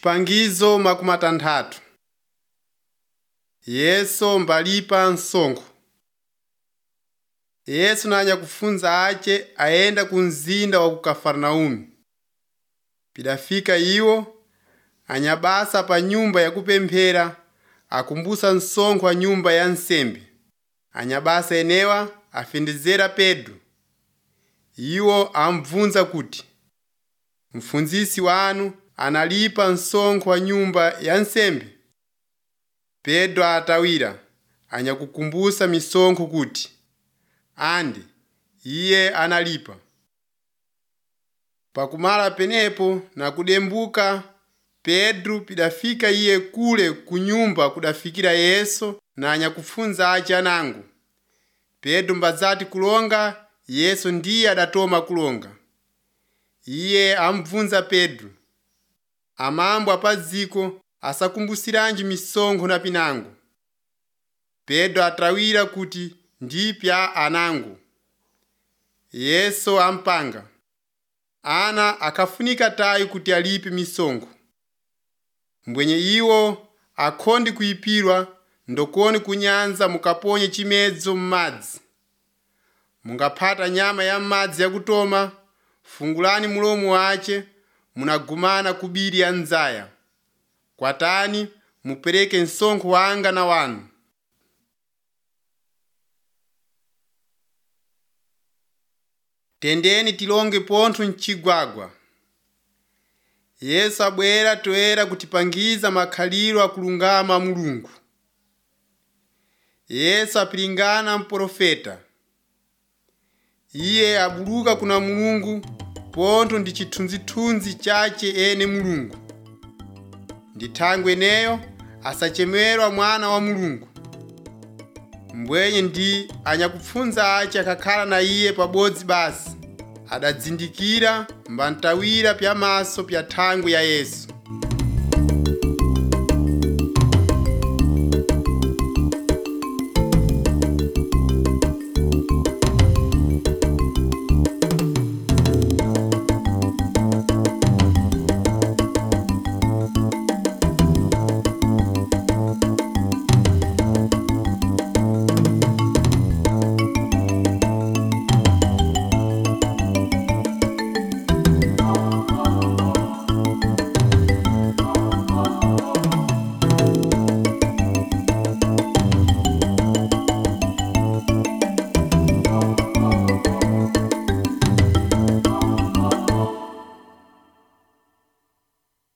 Chipangizo makumatandatu. Yesu mbalipa msonkho. Yesu nanya kufunza ache aenda kumzinda wa ku Kafarnaumi. Pidafika iwo anyabasa pa nyumba ya kupemphera akumbusa msonkho wa nyumba ya nsembe. Anyabasa enewa afendezera Pedro. Iwo amvunza kuti, mfunzisi wanu analipa msonkho wa nyumba ya nsembe? Pedro atawira anyakukumbusa misonkho kuti, ande, iye analipa. Pakumala penepo na kudembuka Pedro pidafika iye kule kunyumba kudafikira Yesu na anyakufunza ache anango. Pedro mbazati kulonga, Yesu ndiye adatoma kulonga. Iye amvunza Pedro, amambo apaziko asakumbusiranji misonkho na pinango. Pedro atawira kuti ndipya anango. Yesu ampanga, ana akafunika tayi kuti alipe misonkho. Mbwenye iwo akhondi kuyipirwa ndokoni kunyanza mukaponye chimedzo mmadzi. Mungaphata nyama ya mmadzi yakutoma, fungulani mulomo wache, munagumana kubiri ya nzaya. Kwatani mupereke msonkho wanga na wanu. Tendeni tilonge pontho mchigwagwa. Yesu abwera toera kutipangiza makhaliro akulungama Mulungu. Yesu apilingana mprofeta. Iye abuluka kuna Mulungu, pontho ndi chithunzithunzi chache ene Mulungu. Ndithangwe neyo asachemerwa mwana wa Mulungu. Mbwenye ndi anyakupfunza ache akakhala na iye pabodzi basi. Adadzindikira mbantawira pya maso pya thangwe ya Yesu.